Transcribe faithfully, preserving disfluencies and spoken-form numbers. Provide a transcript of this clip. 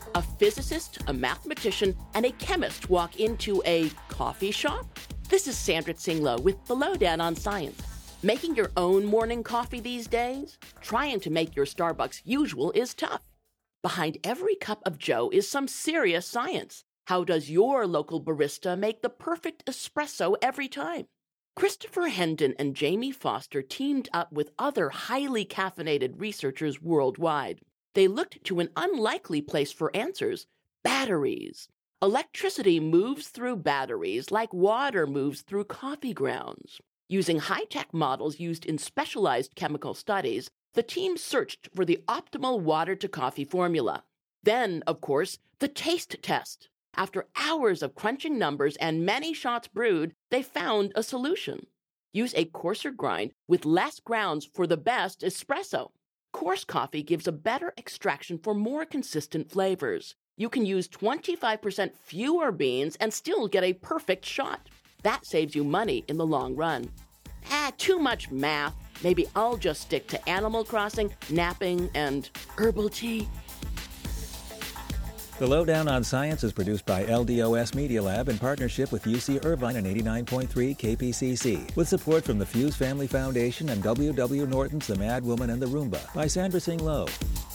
A physicist, a mathematician, and a chemist walk into a coffee shop? This is Sandra Tsing-Loh with The Lowdown on Science. Making your own morning coffee these days? Trying to make your Starbucks usual is tough. Behind every cup of joe is some serious science. How does your local barista make the perfect espresso every time? Christopher Hendon and Jamie Foster teamed up with other highly caffeinated researchers worldwide. They looked to an unlikely place for answers: batteries. Electricity moves through batteries like water moves through coffee grounds. Using high-tech models used in specialized chemical studies, the team searched for the optimal water-to-coffee formula. Then, of course, the taste test. After hours of crunching numbers and many shots brewed, they found a solution. Use a coarser grind with less grounds for the best espresso. Coarse coffee gives a better extraction for more consistent flavors. You can use twenty-five percent fewer beans and still get a perfect shot. That saves you money in the long run. Ah, too much math. Maybe I'll just stick to Animal Crossing, napping, and herbal tea. The Lowdown on Science is produced by L D O S Media Lab in partnership with U C Irvine and eighty-nine point three K P C C, with support from the Fuse Family Foundation and W W. Norton's The Mad Woman and the Roomba by Sandra Tsing-Loh.